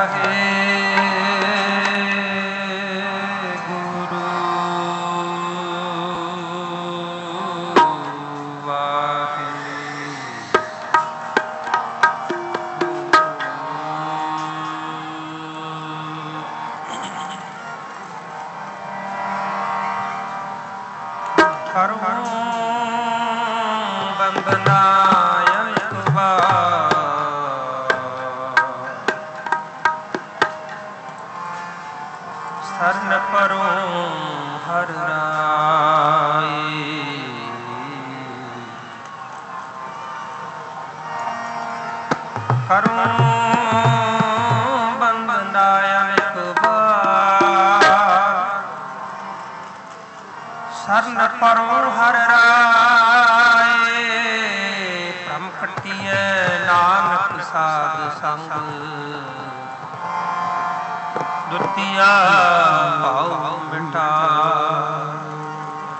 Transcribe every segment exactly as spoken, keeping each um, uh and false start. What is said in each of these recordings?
ਸਰਨ ਪਰੋ ਹਰਿ ਰਾਏ। ਕਰੂੰ ਬੰਦਨਾਇਆ ਇੱਕ ਵਾਰ, ਸਰਨ ਪਰੋ ਹਰਿ ਰਾਏ। ਭ੍ਰਮ ਕੱਟੀਐ ਨਾਨਕ ਸਾਧ ਸੰਗ, ਦੁਤੀਆ ਭਾਉ ਮਿਟਾਏ।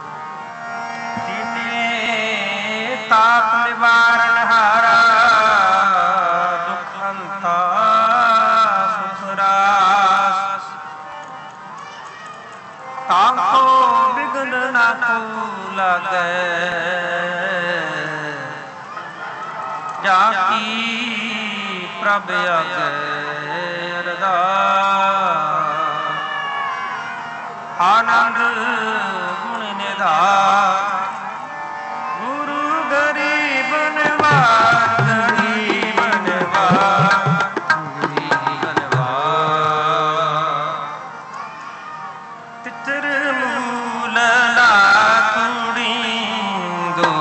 ਦੀਨੇ ਤਾਪ ਨਿਵਾਰਨ ਹਾਰਾ, ਦੁਖ ਹੰਤਾ ਸੁਖ ਰਾਸ। ਤਾਕੋ ਬਿਘਨ ਨਾ ਕੋ ਲਾਗੈ, ਜਾ ਕੀ ਪ੍ਰਭ ਆਗੈ ਅਰਦਾਸ। ਆਨੰਦ ਗੁਣ ਨਿਧਾਨ, ਗੁਰੂ ਗਰੀਬ ਨਿਵਾਜ, ਗਰੀਬ ਨਿਵਾਜ, ਗਰੀਬ ਨਿਵਾਜ। ਤਿਤਰ ਮੂਲ ਨਾ ਕੁੜੀਂਦੋ,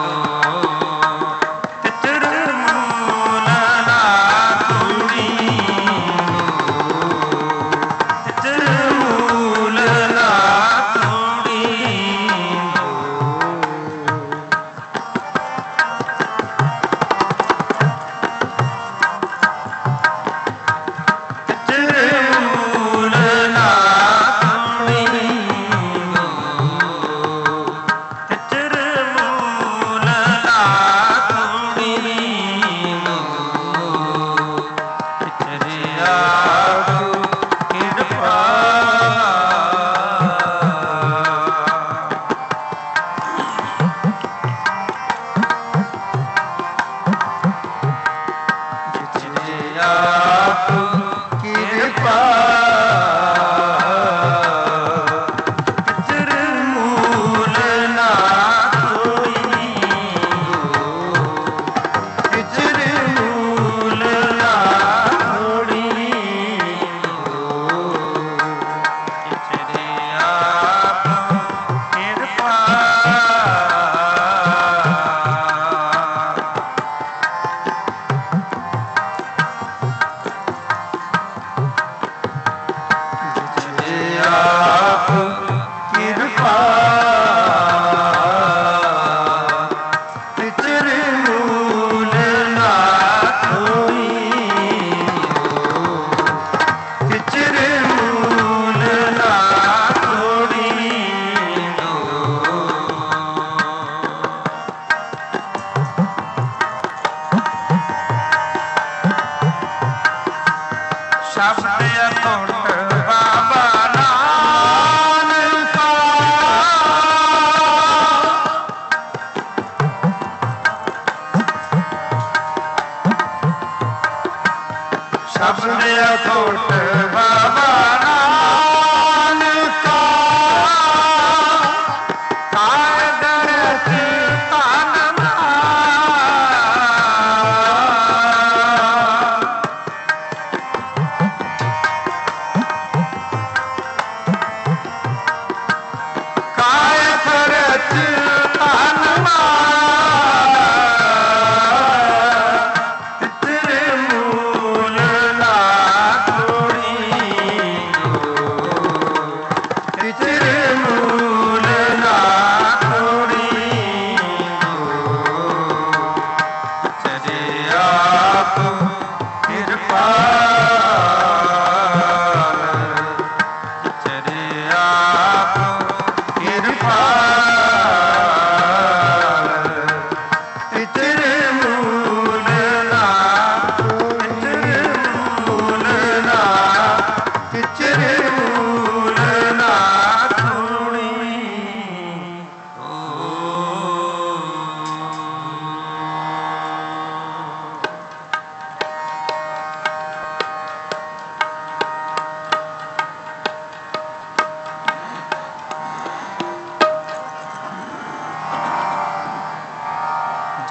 ਤਿਤਰ ਮੂਲ ਨਾ ਕੁੜੀਂਦੋ, ਤਿਤਰ ਮੂਲ ਨਾ ਕੁੜੀਂਦੋ। ਤਿਤਰ ਮੂਲ ਨਾ ਕੁੜੀਂਦੋ, ਤਿਤਰ ਮੂਲ ਨਾ ਕੁੜੀਂਦੋ। ਤਿਤਰ ਆਪ ਕਿਰਪਾ, ਤਿਤਰ ਆਪ ਕਿਰਪਾ। ਤਿਤਰ ਮੂਲ ਨਾ ਕੁੜੀਂਦੋ, ਤਿਤਰ ਮੂਲ ਨਾ ਕੁੜੀਂਦੋ। ਤਿਤਰ ਆਪ ਕਿਰਪਾ। ਤਿਤਰ ਆਪ ਕਿਰਪਾ। ਤਿਤਰ ਮੂਲ ਨਾ ਕੁੜੀਂਦੋ, ਤਿਤਰ ਮੂਲ ਨਾ ਕੁੜੀਂਦੋ। ਸ਼ਬਦ ਅਤੁੱਟ ਬਾਬਾ ਨਾਨਕਾ, ਸ਼ਬਦ ਅਤੁੱਟ ਬਾਬਾ ਨਾਨਕਾ। ਕਾਇ ਦਰਸ ਧਨ ਮਾਰ, ਕਾਇ ਖਰਚ ਧਨ ਮਾਰ। ਤਿਤਰ ਮੂਲ ਨਾ ਕੁੜੀਂਦੋ,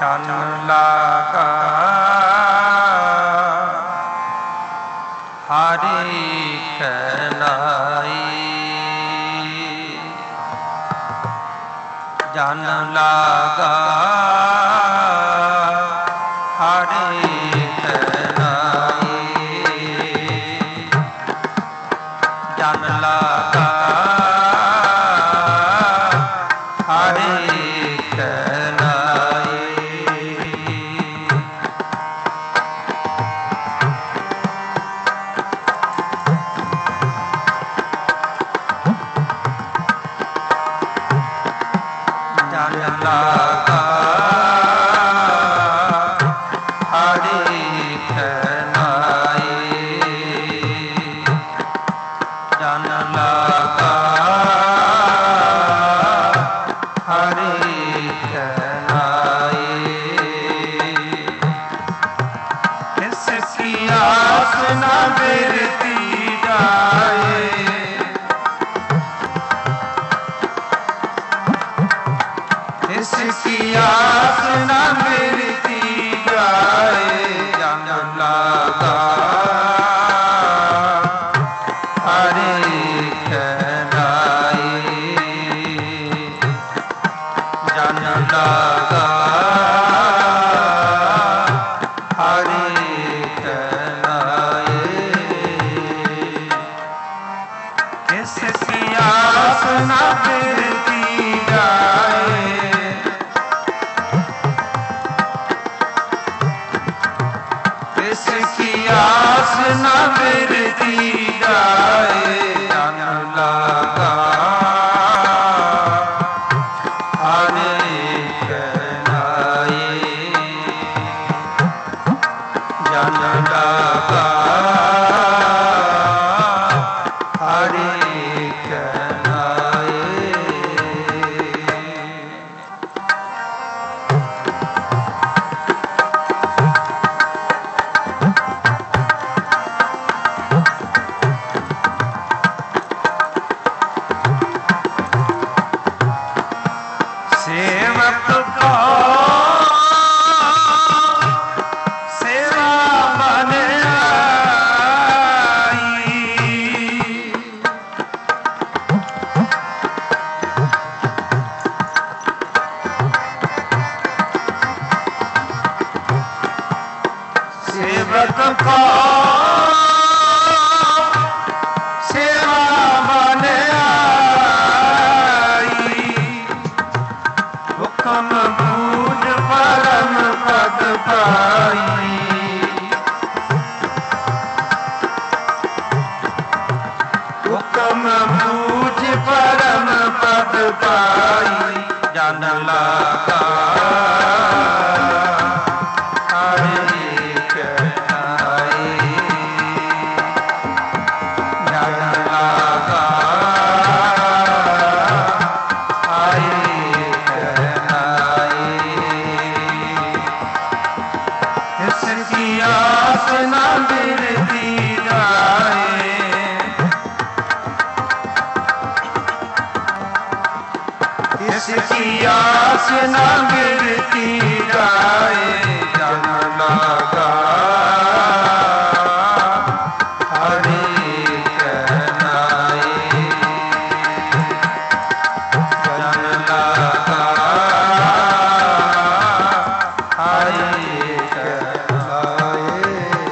ਚੰਨ ਲਾਗਾ ਹਰੀ ਕਨਾਈ ਜਨ ਲਾਗਾ ਹਰੀ ਕਨਾਈ ਜਨ ਲਾਗਾ ਹਰੀ ਕਨਾਈ ਜਨ ਲਾਗਾ ਹਰੀ ਕਨਾਈ ਜਨ ਲਾਗਾ ਹਰੀ ਕਨਾਈ ਇਸ ਕੀ ਆਸ ਨਾ ਬਿਰਤੀ ਜਾਏ ਇਸ ਕੀ ਆਸ ਨਾ ਬਿਰਤੀ ਜਾਏ ਜਨ ਲਾਗਾ ਹਰੀ ਕਨਾਈ ਜਨ ਲਾਗਾ ਹਰੀ ਕਨਾਈ ਇਸ ਕੀ ਆਸ ਨਾ ਬਿਰਤੀ ਜਾਏ ਇਸ ਕੀ ਆਸ ਨਾ ਬਿਰਤੀ ਜਾਏ ਜਨ ਲਾਗਾ ਹਰੀ ਕਨਾਈ ਜਨ ਲਾਗਾ ਹਰੀ ਕਨਾਈ ਸੇਵਕ ਕੋ ਸੇਵਾ ਬਨ ਆਈ ਸੇਵਕ ਕੋ ਸੇਵਾ ਬਨ ਆਈ ਹੁਕਮ ਬੂਝ ਪਰਮ ਪਦ ਪਾਈ ਹੁਕਮ ਬੂਝ ਪਰਮ ਪਦ ਪਾਈ ਜਨ ਲਾਗਾ ਹਰੀ ਕਨਾਈ ਜਨ ਲਾਗਾ ਹਰੀ ਕਨਾਈ ਇਸ ਕੀ ਆਸ ਨਾ ਬਿਰਤੀ ਜਾਏ ਇਸ ਕੀ ਆਸ ਨਾ ਬਿਰਤੀ ਜਾਏ ਜਨ ਲਾਗਾ ਹਰੀ ਕਨਾਈ ਜਨ ਲਾਗਾ ਹਰੀ ਕਨਾਈ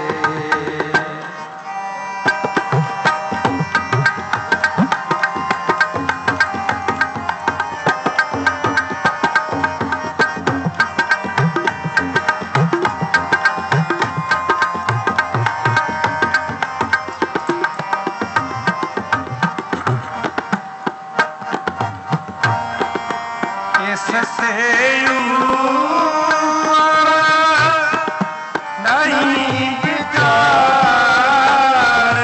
ਇਸ ਸੇ ਨਹੀਂ ਵਿਚਾਰ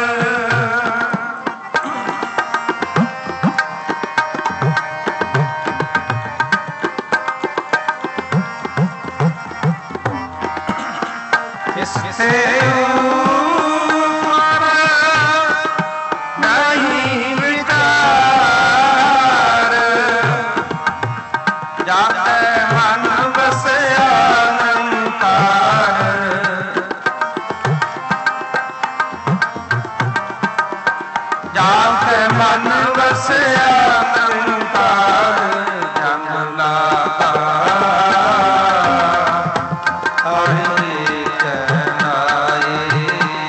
ਇਸ ਸੇ ਨਹੀਂ ਵਿਚਾਰ ਜਾਤੇ ਜਾਤ ਮਨ ਵਸਿਆ ਨਿਰੰਕਾਰ ਜਨ ਲਾਗਾ ਹਰਿ ਕਹਿਨਾਏ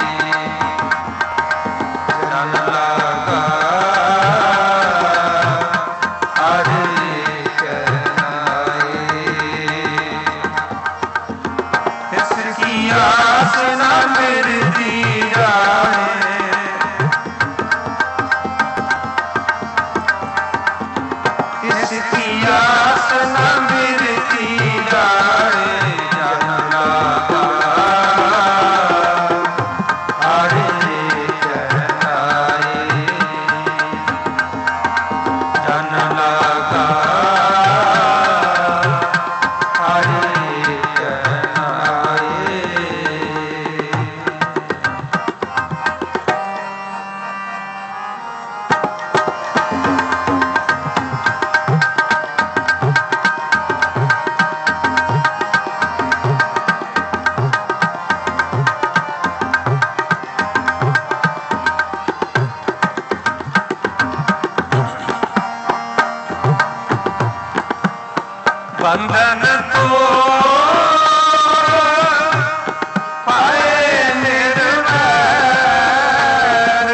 ਜਨ ਲਾਗਾ ਹਰਿ ਕਹਿਨਾਏ ਤਿਸ ਕੀ ਆਸ ਨਾ ਮਿਰਦੀ ਜਾਏ इसकी आस न मिलती जाए जन लागा हरि कहनाए जन लागा हरि कहनाए बंधन तो पाए निर्वैर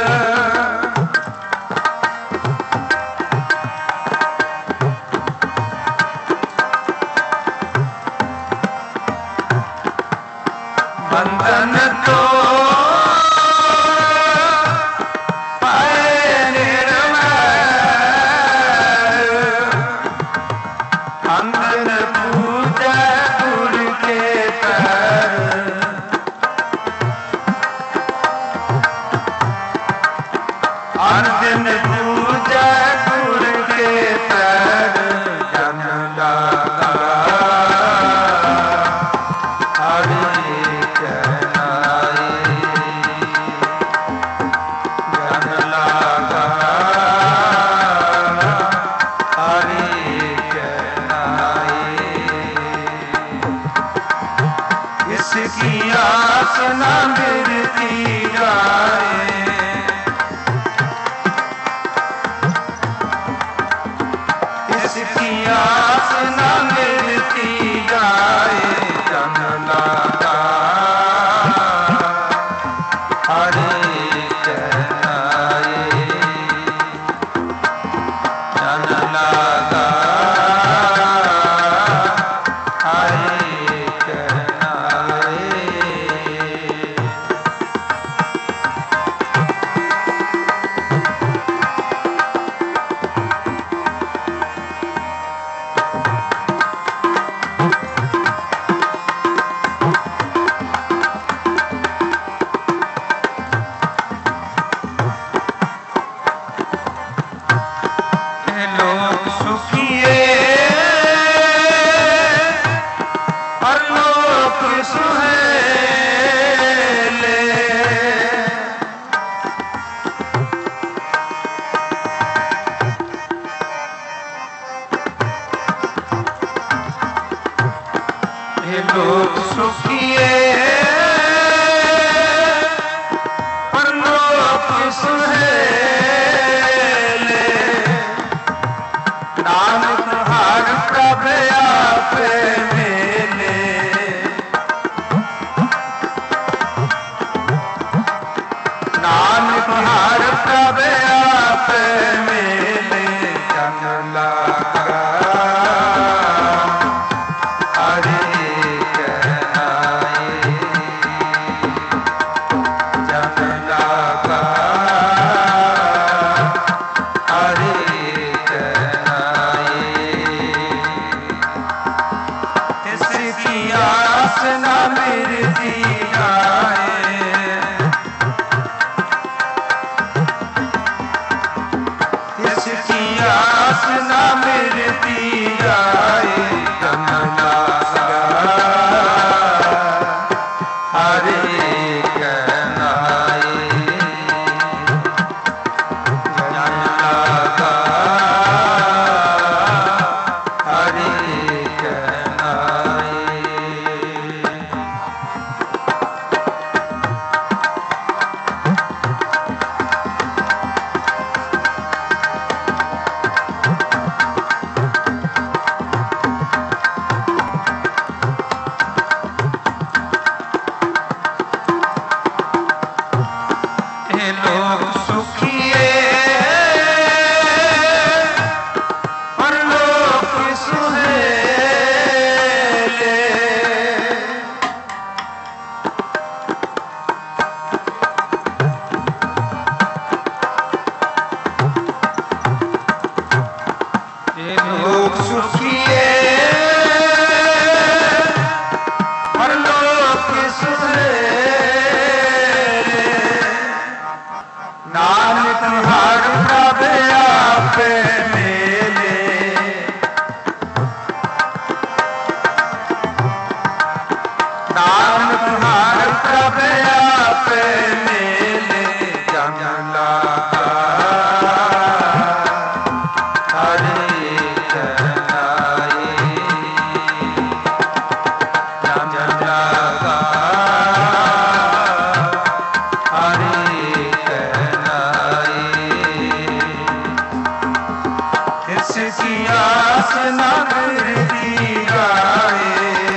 बंधन तो अंधन पूजा गुर के पैर अंधन पूजा गुर के पैर जन लागा हरि कहनाए जन लागा हरि इसकी आस न मिलती जाए इसकी आस न मिलती जाए जन लागा हरि कहनाए जन लागा हरि लोक सुखिए परलोक सुहेले हे लोक सुखिए परलोक सुहेले नानक हर प्रभ आपे मेले नानक हर प्रभ आपे मेले जन लागा हरि कहनाए जन लागा हरि इसकी आस न मिलती जाए इसकी आस न मिलती जाए जन लागा हरि कहनाए जन लागा हरि कहनाए लोग सुखिए परलोक सुहेले। ये लोग सुखिए परलोक सुहेले। नानक हर प्रभ आपे मेले। नानक हर प्रभ आपे मेले। जन लागा हरि कहनाए। जन लागा हरि इसकी आस न मिलती जाए।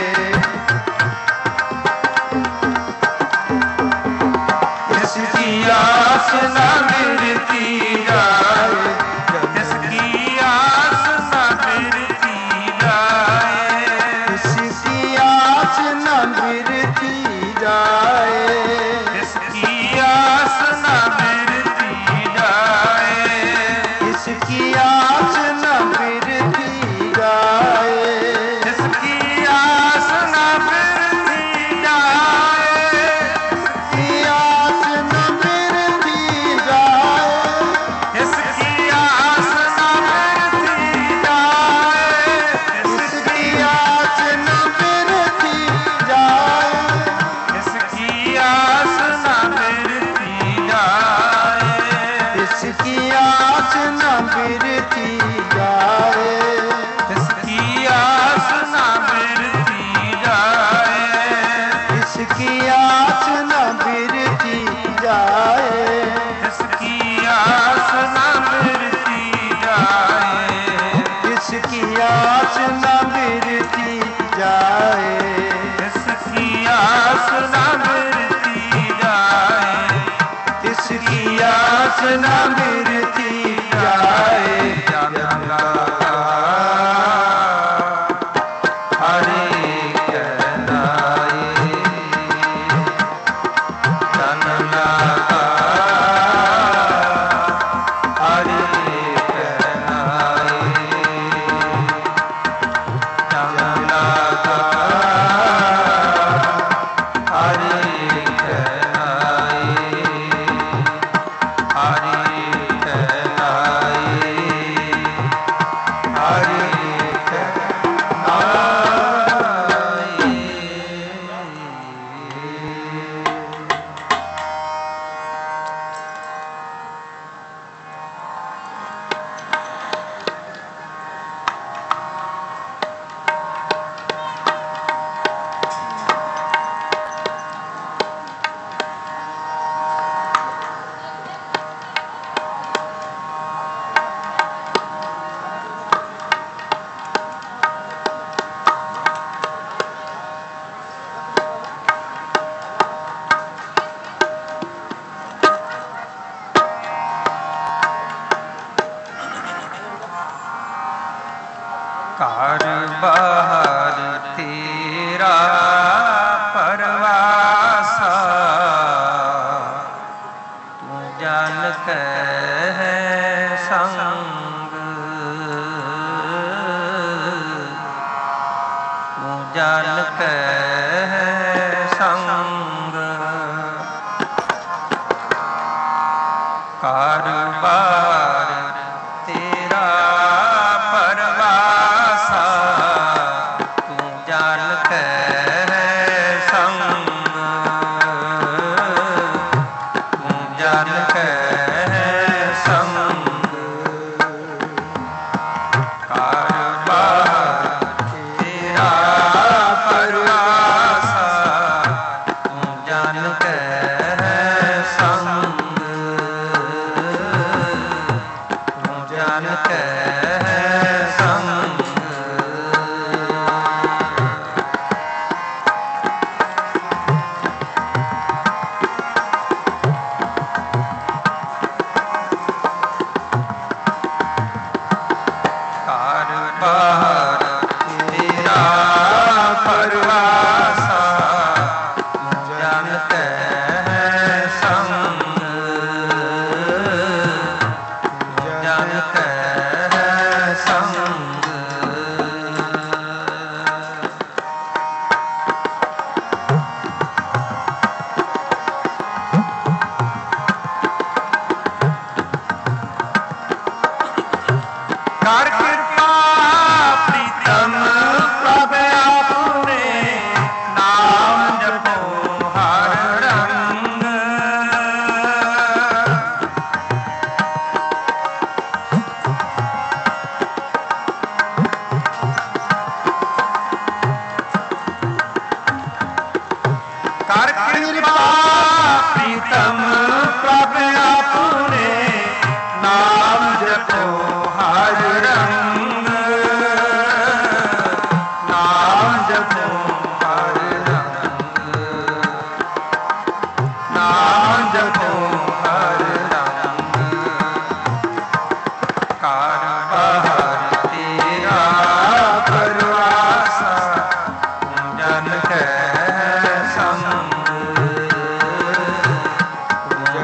इसकी आस न मिलती जाए। इसकी आस न मिलती जाए। इसकी आस न मिलती जाए। इसकी आस न मिलती जाए। इसकी आस न मिलती जाए। इसकी आस न मिलती जाए। इसकी आस न मिलती जाए। इसकी आस न मिलती जाए। इसकी आस न मिलती जाए। इसकी आस न मिलती जाए। इसकी आस न मिलती जाए। इसकी आस न मिलती जाए। इसकी आस न मिलती जाए। इसकी आस न मिलती जाए। इसकी आस न मिलती जाए। इसकी आस न मिलती जाए। इसकी आस न मिलती जाए। जन लागा हरि कहनाए। जन लागा हरि कहनाए। जन लागा हरि कहनाए। हरि कहनाए। हरि घर बाहर तेरा परवासा। तू जानते है संग। तू जानते है संग। घर बार तेरा परवासा। तू जानते है संग। तू जानते है संग। घर बार तेरा परवासा। तू जानते है संग। तू जानते है संग।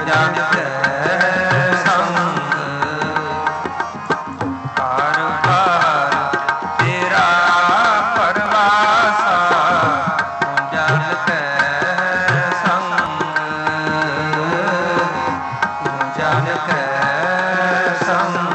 ਜਨ ਕੈ ਸੰਗ ਕਾਰ ਬਾਰ ਤੇਰਾ ਪਰਵਾਸਾ ਜਨ ਕੈ ਸੰਗ ਜਨ ਕੈ ਸੰਗ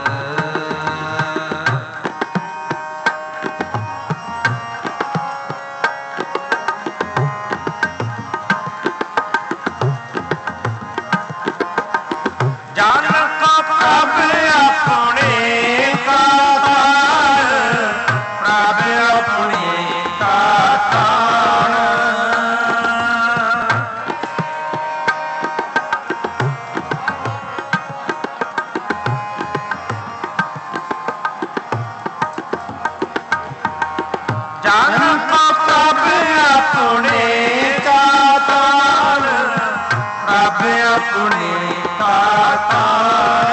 ਜਨ ਕੋ ਪ੍ਰਭ ਆਪਣੇ ਦਾਤਾਰ ਪ੍ਰਭ ਆਪਣੇ ਦਾਤਾਰ ਜਨ ਕੋ ਪ੍ਰਭ ਆਪਣੇ ਦਾਤਾਰ ਪ੍ਰਭ ਆਪਣੇ ਦਾਤਾਰ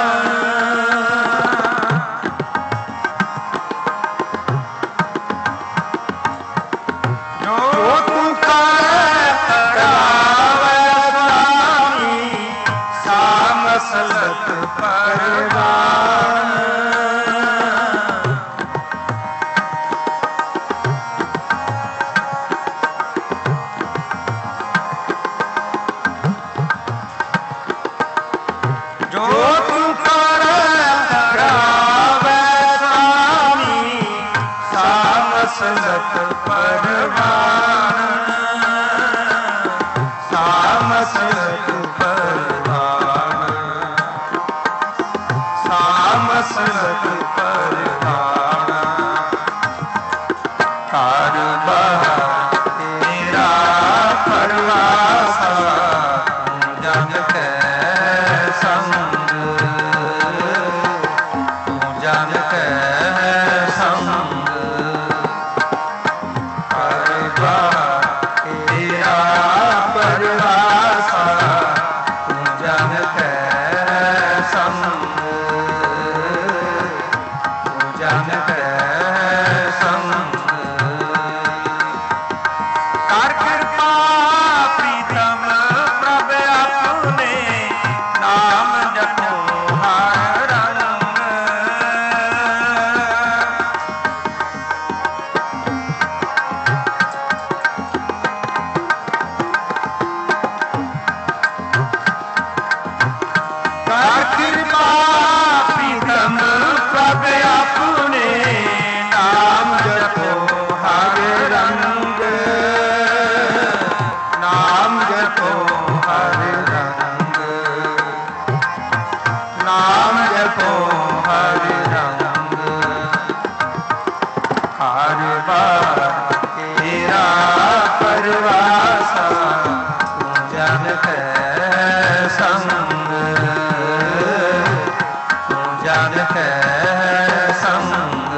ਜੋ ਤੂੰ ਕਰੈ ਕਰਾਵੈ ਸੁਆਮੀ ਸਾ ਮਸਲਤ ਪਰਵਾਨ ਜੋ ਤੂੰ ਕਰੈ ਕਰਾਵੈ ਸੁਆਮੀ ਸਾ ਮਸਲਤ ਪਰਵਾਨ ਸਾ ਮਸਲਤ ਪਰਵਾਨ ਸਾ ਮਸਲਤ ਪਰਵਾਨ ਕਾਰ ਬਾਰ ਤੇਰਾ ਪਰਵਾਸਾ ਜਨ ਕੈ ਸੰਗ ਜਨ ਕੈ ਸੰਗ ਕਾਰ ਬਾਰ ਤੇਰਾ ਪਰਵਾਸਾ ਜਨ ਕੈ ਸੰਗ ਜਨ ਕੈ ਸੰਗ ਕਰ ਕਿਰਪਾ ਪ੍ਰੀਤਮ ਪ੍ਰਭ ਆਪਣੇ ਨਾਮ ਜਪੋ ਹਰ ਰੰਗ ਕਰ ਕਿਰਪਾ ਪ੍ਰੀਤਮ ਪ੍ਰਭ ਆਪਣੇ ਨਾਮ ਜਪੋ ਹਰ ਰੰਗ ਨਾਮ ਜਪੋ ਹਰ ਰੰਗ ਨਾਮ ਜਪੋ ਹਰ ਰੰਗ ਹਰ ਬਾਰ ਤੇਰਾ ਪਰਵਾਸਾ ਜਨ ਕੈ ਸੰਗ ਜਨ ਕੈ ਸੰਗ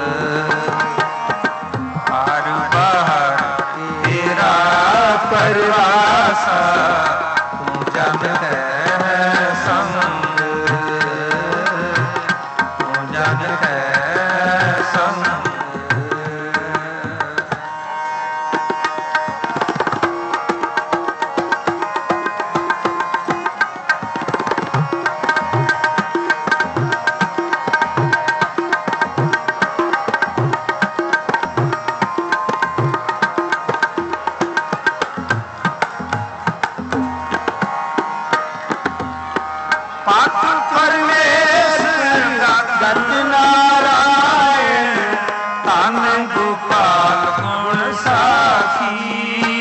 ਹਰ ਬਾਰ ਤੇਰਾ ਪਰਵਾਸਾ ਜਨ ਕੈ ਸੰਗ ਜਨ ਕੈ ਸੰਗ ਪਤ ਪਰਮੇਸ਼ ਦਤ ਨਾਰਾਇਣ ਧੰਨ ਗੋਪਾਲ ਗੁਣ ਸਾਖੀ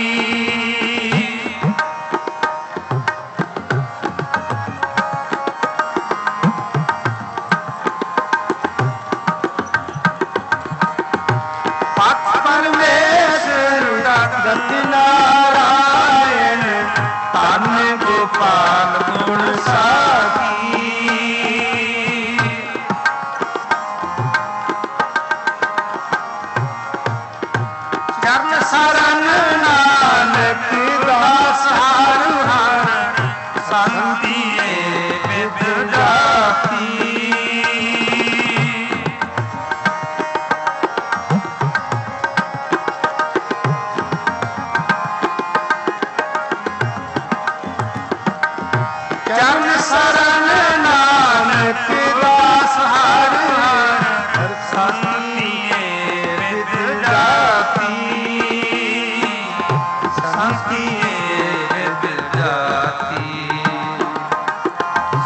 ਪਤ ਪਰਮੇਸ਼ ਦਤ ਨਾਰਾਇਣ ਧੰਨ ਗੋਪਾਲ ਗੁਣ ਸਾਖੀ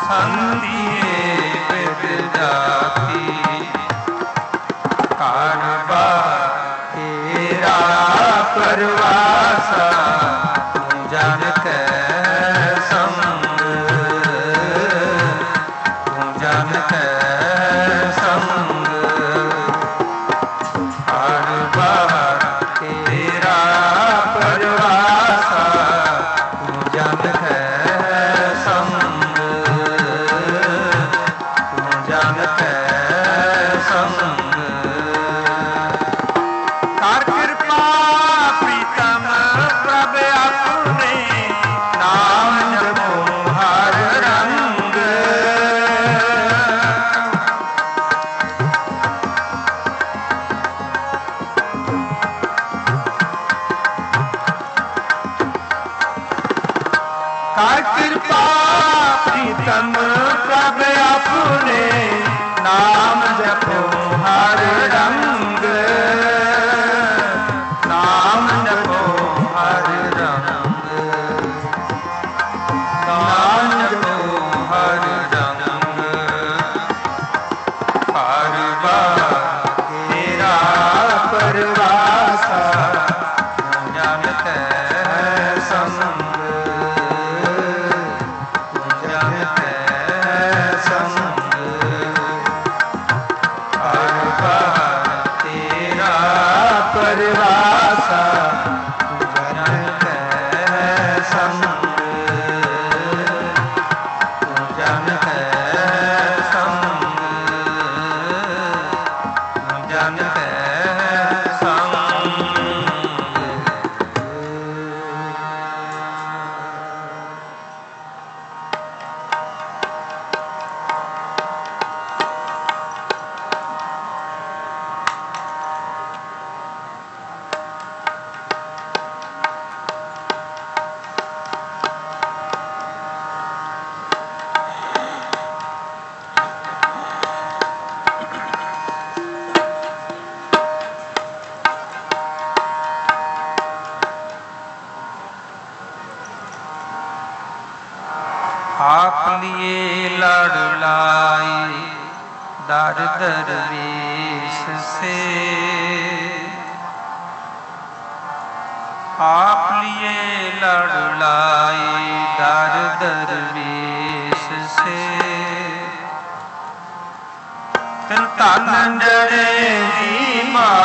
संतिए विद जाती कारबार तेरा परवासा जन के संग जन के संग कारबार तेरा परवासा जन के संग जन के संग कर कृपा प्रीतम प्रभ अपने नाम जपो हर रंग कर कृपा प्रीतम प्रभ अपने नाम जपो हर रंग नाम जपो हर रंग नाम जपो हर रंग हर बार तेरा परवासा जन के संग जन के संग हर बार तेरा परवासा जन के संग जन के संग जन के संग आप लिए लड़ लाई दर दरवेश से आप लिए लड़ लाई दर दरवेश से तिन तन जड़े दी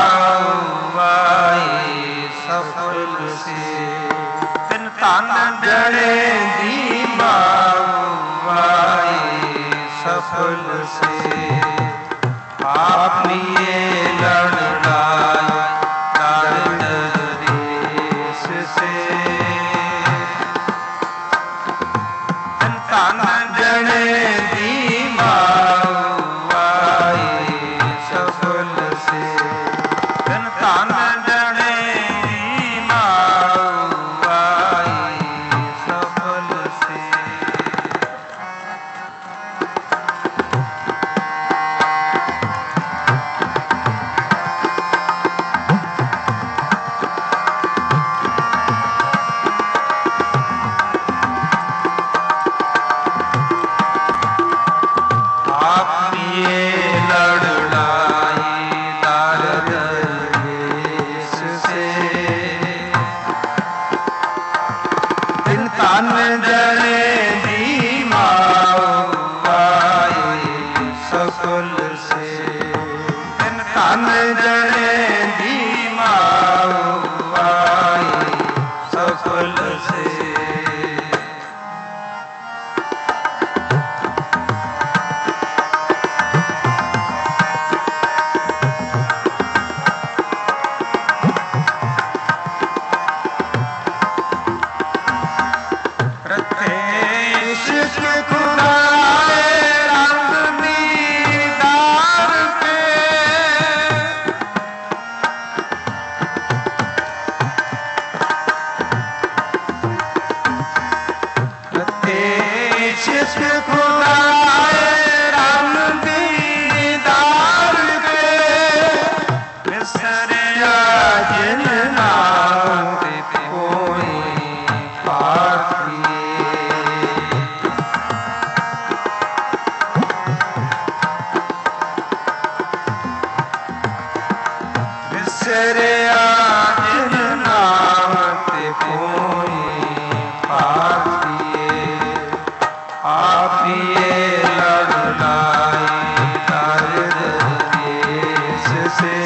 माई सफल से तिन तन जड़े दी माई सफल से आप लिए लड़ लाई दर दरवेश से तिन तन जड़े दी माई सफल से तिन तन जड़े दी माई सफल से आप लिए लड़ लाई दर दरवेश से तिन तन जड़े दी माई सफल से तिन तन जड़े दी माई सफल से ਵਿਸਰਿਆ ਜਿਨ ਨਾਮ ਤੇ ਕੋਈ ਆਪੀਏ ਆਪੀਏ ਲੜ ਲਾਈ ਦਰਦ ਦੇਸ ਸੇ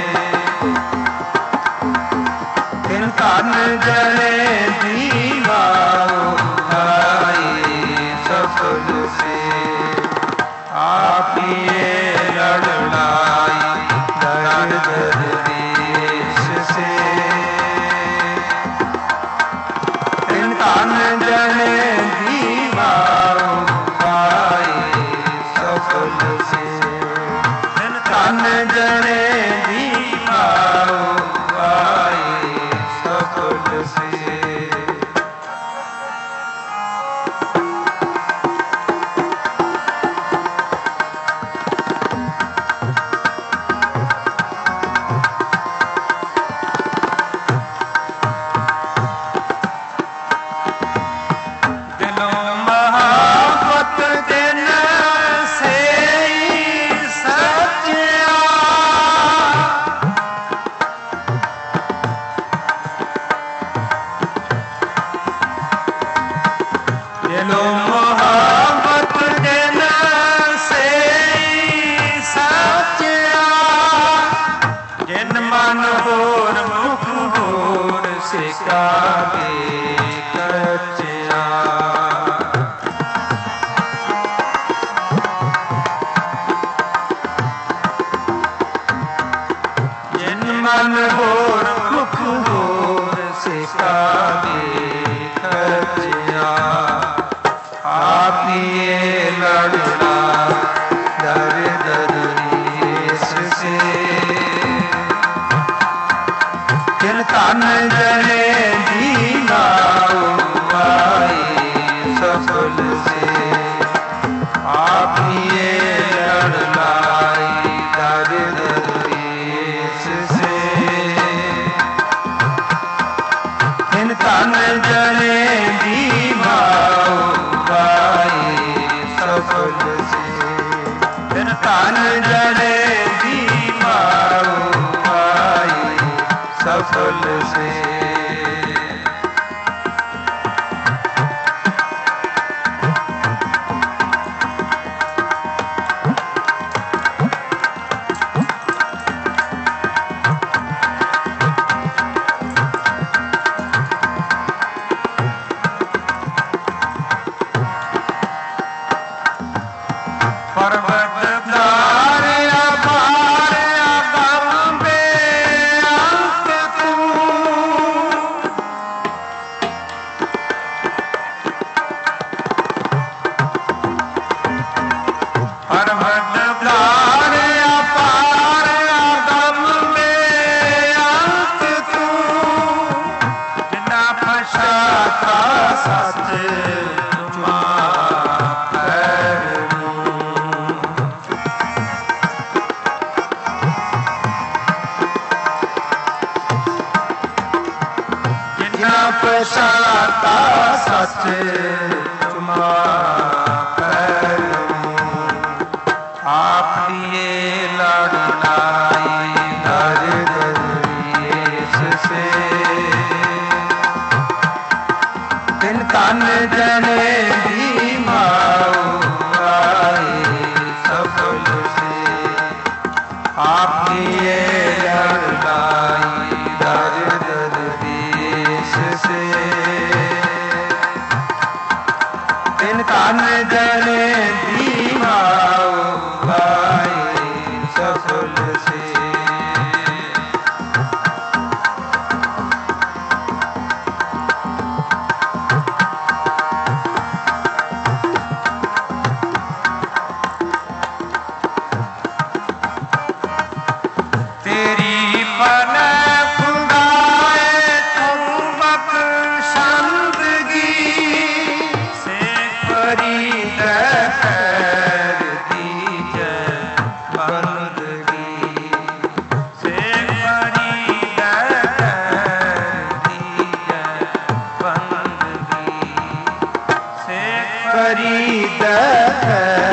ਤਿਨ ਧਨ ਜਨੇ ਦੀਵਾਓ ਆਈ ਸਫਲ ਸੇ ਆਪੀਏ ਲੜ ਲਾਈ ਦਰਦ ਦੇਸ ਸੇ ਤਿਨ ਧਨ ਜਨੇ ਦੀਵਾਓ ਆਈ ਸਫਲ ਸੇ ਤਿਨ ਧਨ ਜਨੇ ਦੀਵਾਓ ਆਈ ਸਫਲ ਸੇ ਮਨ ਹੋਰ ਮੁਖ ਹੋਰ ਸਿਕਾਵੇ ਖਚਿਆ ਆਪੀਏ ਲੜਨਾ ਦਰਦ ਦੇਸ ਸੇ ਤਿਨ ਧਨ ਜਨੇ ਦੀਨਾਉ ਆਈ ਸਫਲ ਸੇ ਆਪੀਏ ਲੜਨਾਈ ਦਰਦ ਧਨ ਜਨੇ ਦੀਵਾਓ ਆਈ ਸਫਲ ਸੇ ਤਿਨ ਧਨ ਜਨੇ ਦੀਵਾਓ ਆਈ ਸਫਲ ਸੇ ਪਛਾਤਾ ਸੱਚ ਤੁਮਾ ਪੈਰੂੰ ਆਪੀਏ ਲੜਨਾਈ ਦਰਦ ਦੇਸ ਸੇ ਤਿਨ ਧਨ ਜਨੇ ਦੀਵਾਓ ਆਈ ਸਫਲ ਸੇ ਆਪੀਏ ਲੜਨਾਈ ਦਰਦ ਸੇ ਤਿਨ ਧਨ ਜਨੇ ਦੀਵਾਓ ਆਈ ਸਫਲ ਸੇ ਤੇਰੀ ਪਨ ਕਰੀ ਦਇਆ